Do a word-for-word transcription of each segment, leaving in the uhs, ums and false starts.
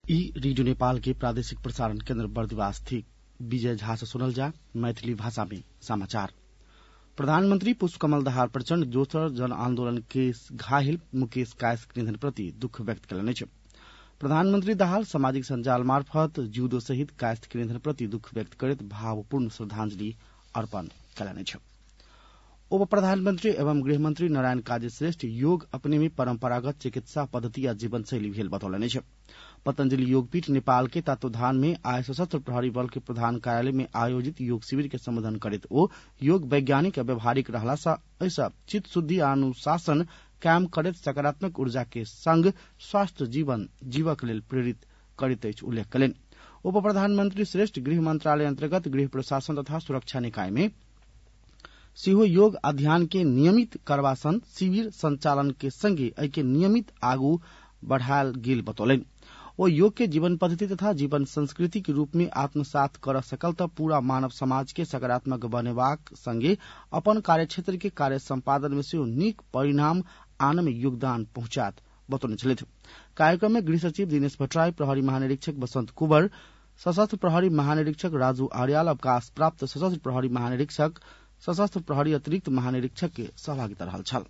ई रेडियो नेपाल के प्रादेशिक प्रसारण केन्द्र बर्दिवास थी। विजय झा से सुनल जा मैथिली भाषा में समाचार। प्रधानमंत्री पुष्पकमल दाहाल प्रचण्ड दोसर जन आन्दोलन के घायल मुकेश कायस के निधन प्रति दुःख व्यक्त कयलनि छ। प्रधानमंत्री दाहाल सामाजिक संजाल मार्फत जूदो सहित कायस्थ के निधन प्रति दुःख व्यक्त करत भावपूर्ण श्रद्धांजलि अर्पण कयलनि छ। उप प्रधानमंत्री एवं गृहमंत्री नारायण काजी श्रेष्ठ योग अपने में परंपरागत चिकित्सा पद्धति या जीवन शैली भेल बतौलनि छ। पतंजलि योगपीठ नेपाल के तत्वावधान में आज सशस्त्र प्रहरी बल के प्रधान कार्यालय में आयोजित योग शिविर के संबोधन करत ओ योग वैज्ञानिक आ व्यवहारिक रहला सा ऐसा चित्त शुद्धि आ अनुशासन कायम करत सकारात्मक ऊर्जा के संग स्वास्थ्य जीवन जीवक लेल प्रेरित करैत अछि उल्लेख कयलनि। उप प्रधानमंत्री श्रेष्ठ गृह मंत्रालय अंतर्गत गृह प्रशासन तथा सुरक्षा निकाय में सेहो योग अध्ययन के नियमित करवासन शिविर संचालन के संगे एके नियमित आगू बढ़ायल गेल बतौलनि। ओ योग के जीवन पद्धति तथा जीवन संस्कृति के रूप में आत्मसात कर सकल त पूरा मानव समाज के सकारात्मक बनेबाक संगे अपन कार्यक्षेत्र के कार्य संपादन में सेहो नीक परिणाम आने में योगदान पहुंचात बतौने छलथि। कार्यक्रम में गृह सचिव दिनेश भट्टराई, प्रहरी महानिरीक्षक बसंत कुबर, सशस्त्र प्रहरी महानिरीक्षक राजू आर्याल, अवकाश प्राप्त सशस्त्र प्रहरी महानिरीक्षक, सशस्त्र प्रहरी अतिरिक्त महानिरीक्षक के सहभागिता रहल छल।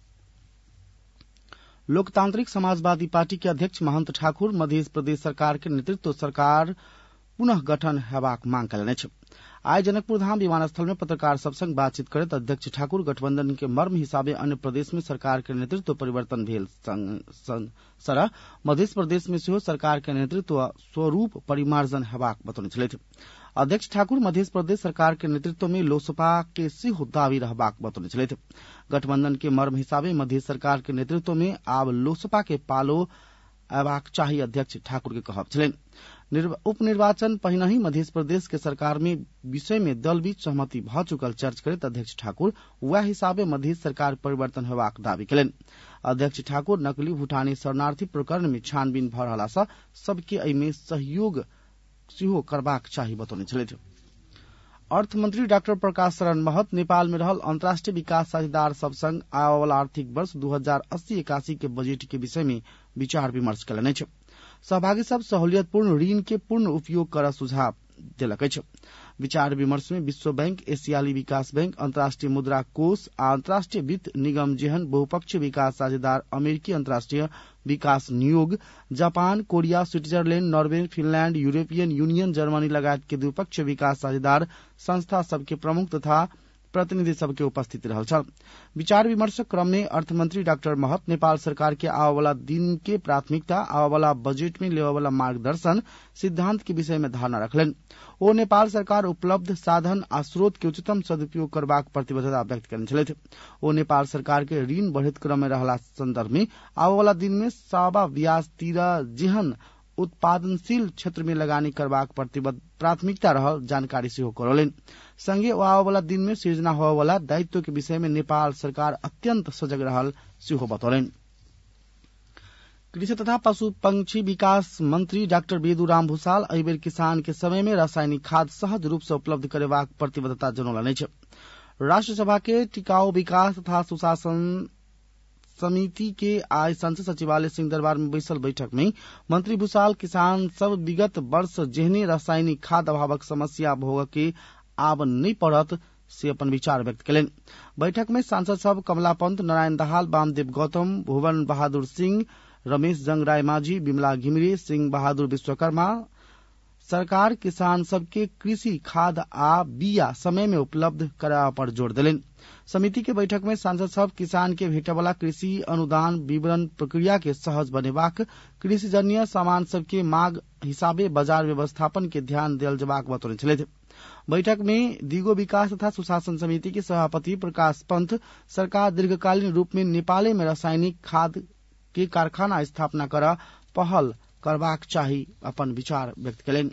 लोकतांत्रिक समाजवादी पार्टी के अध्यक्ष महंत ठाकुर मध्य प्रदेश सरकार के नेतृत्व सरकार पुनः गठन हेबाक मांग कयलनि छ। आइ जनकपुर धाम विमानस्थल में पत्रकार सब संग बातचीत करत अध्यक्ष ठाकुर गठबंधन के मर्म हिसाबे अन्य प्रदेश में सरकार के नेतृत्व परिवर्तन भेल सरह मध्य प्रदेश में सेहो सरकार के नेतृत्व स्वरूप परिमार्जन हेबाक बतौने छलथि। अध्यक्ष ठाकुर मध्य प्रदेश सरकार के नेतृत्व में लोसपा के सेहो दावी रहबाक बतौने छलथि। गठबंधन के मर्म हिसाबे मध्य सरकार के नेतृत्व में आब लोसपा के पालो अयबाक चाही अध्यक्ष ठाकुर के कहब छलनि। उप निर्वाचन पहिनही मध्य प्रदेश के सरकार में विषय में दल बीच सहमति भ चुकल चर्च करत अध्यक्ष ठाकुर वह हिसाबे मध्य सरकार परिवर्तन हेबाक दावी कयलनि। अध्यक्ष ठाकुर नकली भूटानी शरणार्थी प्रकरण में छानबीन भ रहला सा सबके एहिमे सहयोग सेहो करबाक चाही बतौने छलथि। अर्थमंत्री डाक्टर प्रकाश शरण महत नेपाल में रहल अंतर्राष्ट्रीय विकास साझेदार सब संग आबयवला आर्थिक वर्ष दू हजार अस्सी इक्यासी के बजट के विषय में विचार विमर्श कयलनि छ। सहभागी सब सहूलियतपूर्ण ऋण के पूर्ण उपयोग कर सुझाव देलक छ। विचार विमर्श में विश्व बैंक, एशियाली विकास बैंक, अंतर्राष्ट्रीय मुद्रा कोष आ अंतर्राष्ट्रीय वित्त निगम जेहन बहुपक्षीय विकास साझेदार अमेरिकी अंतर्राष्ट्रीय विकास नियोग, Japan, Korea, Switzerland, Norway, Finland, European Union, Germany लगायत के द्विपक्षीय विकास साझेदार संस्था सबके प्रमुख तथा प्रतिनिधि सबके उपस्थित रहल छल। विचार विमर्श क्रम में अर्थमंत्री डाक्टर महत नेपाल सरकार के आबयवला दिन के प्राथमिकता, आबयवला बजट में लेवला मार्गदर्शन सिद्धांत के विषय में धारणा रखलनि। ओ नेपाल सरकार उपलब्ध साधन आ स्रोत के उच्चतम सदुपयोग करबाक प्रतिबद्धता व्यक्त कयने छलथि। ओ नेपाल सरकार के ऋण बढ़ैत क्रम में रहला संदर्भ में आबयवला दिन में सावा ब्याज तीरा जेहन उत्पादनशील क्षेत्र में लगानी करबाक प्रतिबद्ध प्राथमिकता रहल जानकारी सेहो करौलनि। संगे आबयवला दिन में सृजना होबयवला दायित्व के विषय में नेपाल सरकार अत्यंत सजग रहल सेहो बतौलनि। कृषि तथा पशु पंक्षी विकास मंत्री डाक्टर बेदुराम भूषाल एहि बेर किसान के समय में रासायनिक खाद सहज रूप से उपलब्ध करेबाक प्रतिबद्धता जनौलनि छ। राष्ट्रसभा के टिकाऊ विकास तथा सुशासन समिति के आज संसद सचिवालय सिंहदरबार में बैसल बैठक में मंत्री भूषाल किसान सब विगत वर्ष जेहने रासायनिक खाद अभावक समस्या भोग के आब नहीं पड़त से अपन विचार व्यक्त कयलनि। बैठक में सांसद सब कमला पंत, नारायण दाहाल, वामदेव गौतम, भुवन बहादुर सिंह, रमेश जंग राय माझी, बिमला घिमिरे, सिंह बहादुर विश्वकर्मा सरकार किसान सबके कृषि खाद आ बिया समय में उपलब्ध कराबा पर जोर देलनि। समिति के बैठक में सांसद सब किसान के भेटवला कृषि अनुदान विवरण प्रक्रिया के सहज बनेबाक, कृषिजन्य सामान सबके मांग हिसाबे बाजार व्यवस्थापन के ध्यान देल जबाक बतौने छलथि। बैठक में दिगो विकास तथा सुशासन समिति के सभापति प्रकाश पंत सरकार दीर्घकालीन रूप में नेपाले में रासायनिक खाद के कारखाना स्थापना कर पहल करबाक चाही अपन विचार व्यक्त कयलनि।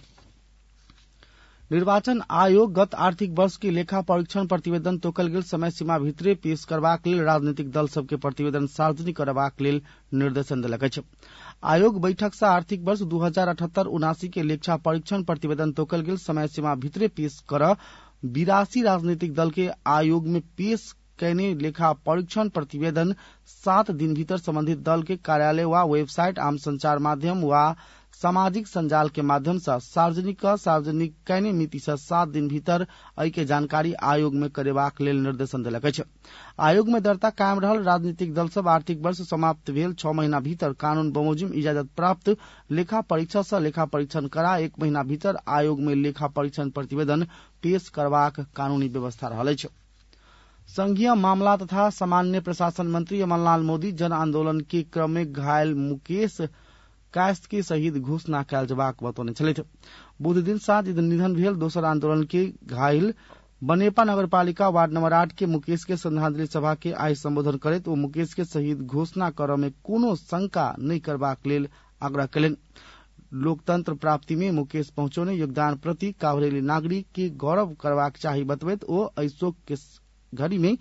निर्वाचन आयोग गत आर्थिक वर्ष के लेखा परीक्षण प्रतिवेदन तोकल गेल समय सीमा भीतरे पेश करबाक लेल राजनीतिक दल सबके प्रतिवेदन सार्वजनिक करबाक लेल निर्देशन देलक अछि। आयोग बैठक से आर्थिक वर्ष दू हजार अठहत्तर उनासी के लेखा परीक्षण प्रतिवेदन तोकल गेल समय सीमा भीतरे पेश कर बिरासी राजनीतिक दल के आयोग में पेश कैने लेखा परीक्षण प्रतिवेदन सात दिन भीतर संबंधित दल के कार्यालय वा वेबसाइट, आम संचार माध्यम वा सामाजिक संजाल के माध्यम से सार्वजनिक सार्वजनिक कैने मिति से सात दिन भीतर एहि के जानकारी आयोग में करेबाक लेल निर्देशन देलक अछि। आयोग में दर्ता कायम रहल राजनीतिक दल सब आर्थिक वर्ष समाप्त भेल छह महीना भीतर कानून बमोजिम इजाजत प्राप्त लेखा परीक्षा से लेखा परीक्षण करा एक महीना भीतर आयोग में लेखा परीक्षण प्रतिवेदन पेश करबाक कानूनी व्यवस्था रहल अछि। संघीय मामला तथा सामान्य प्रशासन मंत्री अमरलाल मोदी जन आंदोलन के क्रम में घायल मुकेश कायस्थ के शहीद घोषणा कयल जबाक बतौने छलथि। बुध दिन साँझ निधन भेल दोसर आंदोलन के घायल बनेपा नगरपालिका वार्ड नंबर आठ के मुकेश के श्रद्धांजलि सभा के आइ संबोधन करैत ओ मुकेश के शहीद घोषणा करय में कोनो शंका नहीं करबाक लेल आग्रह कयलनि। लोकतंत्र प्राप्ति में मुकेश पहुंचौने योगदान प्रति काभरेली नागरिक के गौरव करबाक चाही बतबैत ओ एहि शोक के घड़ी में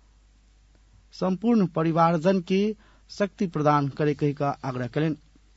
संपूर्ण परिवारजन के शक्ति प्रदान करे कही का आग्रह करें।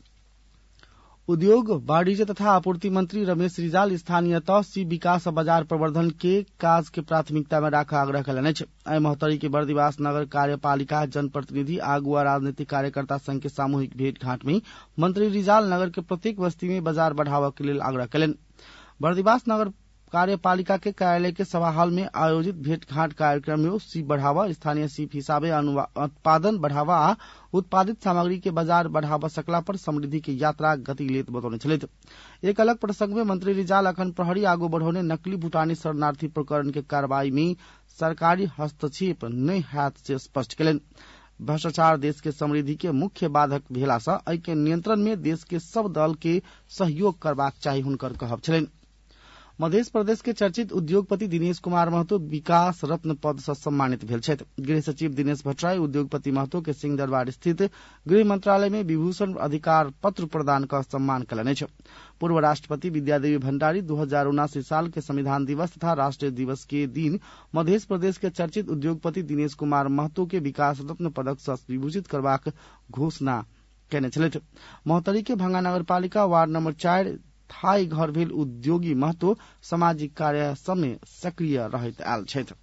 उद्योग वाणिज्य तथा आपूर्ति मंत्री रमेश रिजाल स्थानीय तह सी विकास बाजार प्रवर्धन के काज के प्राथमिकता में राख आग्रह कयलनि अछि। एहि महोत्तरी के बर्दिवास नगर कार्यपालिका जनप्रतिनिधि आगू आ राजनीतिक कार्यकर्ता संघ के सामूहिक भेंटघाट में मंत्री रिजाल नगर के प्रत्येक बस्ती में बाजार बढ़ावा के लेल आग्रह कयलनि। बर्दिवास नगर कार्यपालिका के कार्यालय के सभा हॉल में आयोजित भेंटघाट कार्यक्रम में सी बढ़ावा स्थानीय सीप हिसाबे उत्पादन बढ़ावा आ उत्पादित सामग्री के बाजार बढ़ावा सकला पर समृद्धि की यात्रा गति लेत बतौने छलथि। एक अलग प्रसंग में मंत्री रिजाल अखन प्रहरी आगू बढ़ौने नकली भूटानी शरणार्थी प्रकरण के कार्रवाई में सरकारी हस्तक्षेप नहीं हैत से स्पष्ट कयलनि। भ्रष्टाचार देश के समृद्धि के मुख्य बाधक भेला सँ एहि के नियंत्रण में देश के सब दल के सहयोग करबाक चाही हुनकर कहब छलनि। मध्य प्रदेश के चर्चित उद्योगपति दिनेश कुमार महतो विकास रत्न पद से सम्मानित भेल छथि। गृह सचिव दिनेश भट्टराई उद्योगपति महतो के सिंह दरबार स्थित गृह मंत्रालय में विभूषण अधिकार पत्र प्रदान कर सम्मान कयलनि अछि। पूर्व राष्ट्रपति विद्यादेवी भण्डारी दू हजार उनासी साल के संविधान दिवस तथा राष्ट्रीय दिवस के दिन मध्य प्रदेश के चर्चित उद्योगपति दिनेश कुमार महतो के विकास रत्न पदक से विभूषित करबाक घोषणा कयने छलथि। महोत्तरी के भंगा नगरपालिका वार्ड नंबर चार थाई घर भेल उद्योगी महतो सामाजिक कार्य सब में सक्रिय रहैत आयल छथि।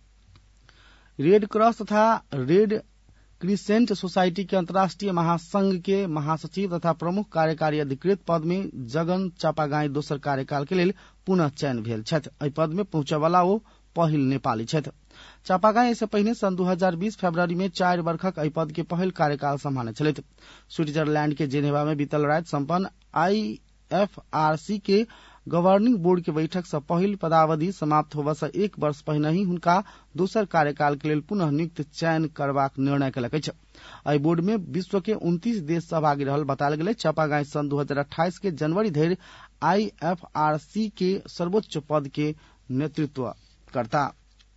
रेड क्रॉस तथा रेड क्रिसेंट सोसाइटी के अंतर्राष्ट्रीय महासंघ के महासचिव तथा प्रमुख कार्यकारी अधिकृत पद में जगन चापागाई दोसर कार्यकाल के लेल पुनः चयन भेल छथि। एहि पद में पहुंचे वाला ओ पहिल नेपाली छथि। चापागाई इससे पहिने सन दू हजार बीस फरवरी में चार वर्षक एहि पद के पहिल कार्यकाल सम्हालने छलथि। स्विट्जरलैंड के जेनेवा में बीतल राति संपन्न आई एफ आर सी के गवर्निंग बोर्ड के बैठक से पहिल पदावधि समाप्त होबा से एक वर्ष पहिने ही हुनका दोसर कार्यकाल के लेल पुनः नियुक्त चयन करबाक निर्णय कयलक अछि। एहि बोर्ड में विश्व के उनतीस देश सहभागी रहल बतायल गेल। चापागाई सन दू हजार अट्ठाईस के जनवरी धरि आई एफ आर सी के सर्वोच्च पद के नेतृत्व करता।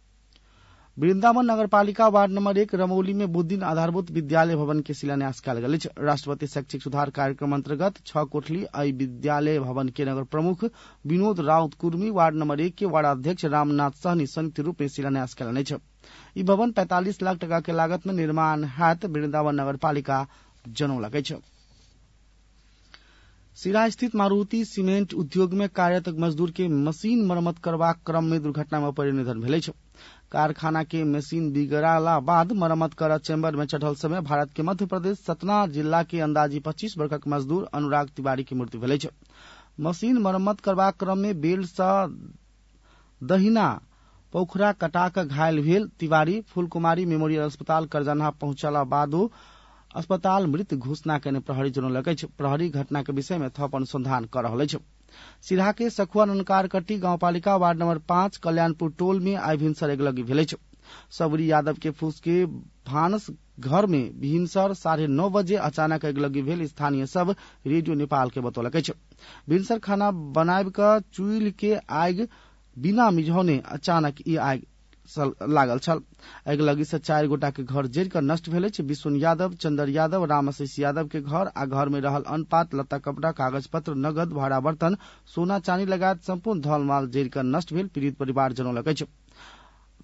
वृंदावन नगरपालिका वार्ड नंबर एक रमौली में बुध दिन आधारभूत विद्यालय भवन के शिलान्यास कयल गेल अछि। राष्ट्रपति शैक्षिक सुधार कार्यक्रम अंतर्गत छह कोठली एहि विद्यालय भवन के नगर प्रमुख विनोद राउत कुर्मी वार्ड नंबर एक के वार्डाध्यक्ष रामनाथ सहनी संयुक्त रूप में शिलान्यास कयलनि अछि। ई भवन पैंतालीस लाख टका के लागत में निर्माण हैत वृंदावन नगरपालिका जनौलक अछि। सिरा स्थित मारुति सीमेंट उद्योग में कार्यरत मजदूर के मशीन मरम्मत करबाक क्रम में दुर्घटना में परि निधन भेल अछि। कारखाना के मशीन बिगड़ला बाद मरम्मत कर चेम्बर में चढ़ल समय भारत के मध्य प्रदेश सतना जिला के अंदाजी पच्चीस वर्षक मजदूर अनुराग तिवारी की मृत्यु भेल अछि। मशीन मरम्मत करबाक क्रम में बेल्ट सँ दहिना पोखरा कटा क घायल भेल तिवारी फूलकुमारी मेमोरियल अस्पताल करजन्हा पहुंचला बादो अस्पताल मृत घोषणा कयने प्रहरी जनौलक अछि। प्रहरी घटना के विषय में थप अनुसंधान कर रहल अछि। सिरहा के सखुआ ननकारकट्टी गांवपालिका वार्ड नंबर पांच कल्याणपुर टोल में आइ भिनसर अगलगी भेल अछि। सबरी यादव के फूस के भानस घर में भिनसर साढ़े नौ बजे अचानक अगलगी भेल स्थानीय सब रेडियो नेपाल के बतौलक अछि। भिनसर खाना बनाब क चूल्हि के आगि बिना मिझौने अचानक ई आगि लागल छल। अगलगी से चार गोटा के घर जरि कर नष्ट भेल अछि। विष्णु यादव, चंदर यादव, रामाशीष यादव के घर आ घर में रहल अनपात लत्ता कपड़ा कागज पत्र नगद भाड़ा बर्तन सोना चांदी लगायत संपूर्ण धन माल जरि कर नष्ट भेल पीड़ित परिवार जनौलक अछि।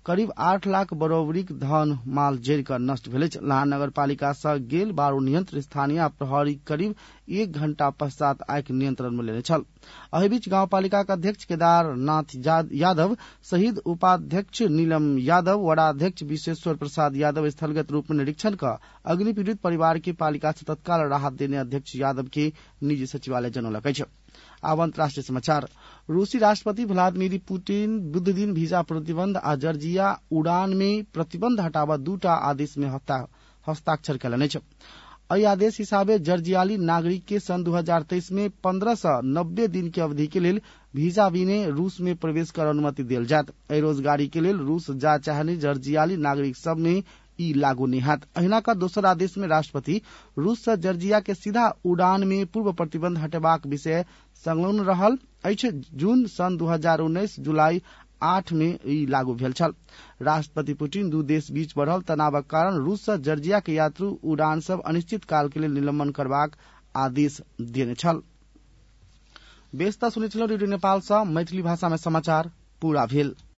करीब आठ लाख बरोबरीक धन माल जरि कऽ नष्ट भेल अछि। लाहान नगर पालिका सँ गेल बारू नियंत्र स्थानीय प्रहरी करीब एक घंटा पश्चात आइक नियंत्रण में लेने छल। एहि बीच गांव पालिका अध्यक्ष केदारनाथ यादव, शहीद उपाध्यक्ष नीलम यादव, वडाध्यक्ष विश्वेश्वर प्रसाद यादव स्थलगत रूप में निरीक्षण कर अग्नि पीड़ित परिवार के पालिका से तत्काल राहत देने अध्यक्ष यादव के निजी सचिवालय जनौलक अछि। आब अंतर्राष्ट्रीय समाचार। रूसी राष्ट्रपति व्लादिमीर पुतिन बुध दिन वीजा प्रतिबंध आ जर्जिया उड़ान में प्रतिबंध हटाबऽ दूटा आदेश में हस्ताक्षर कयलनि अछि। एहि आदेश हिसाबे जर्जियाली नागरिक के सन दू हजार तेईस में पंद्रह सौ नब्बे दिन के अवधि के लेल वीजा बिने रूस में प्रवेश कर अनुमति देल जायत। एहि रोजगारी के लेल रूस जा चाहने जर्जियाली नागरिक सब में ई लागू नहीं हैत। अहिना का दोसर आदेश में राष्ट्रपति रूस से जर्जिया के सीधा उड़ान में पूर्व प्रतिबंध हटेबाक विषय संलग्न रहल अछि। जून सन दू हजार उन्नैस जुलाई आठ में ई लागू भेल छल। राष्ट्रपति पुतिन दू देश बीच बढ़ल तनावक कारण रूस से जर्जिया के यात्री उड़ान सब अनिश्चित काल के लेल निलंबन करबाक आदेश देने छल। बेस्ता सुनै छलहुँ रेडियो नेपाल सँ मैथिली भाषा में समाचार पूरा भेल।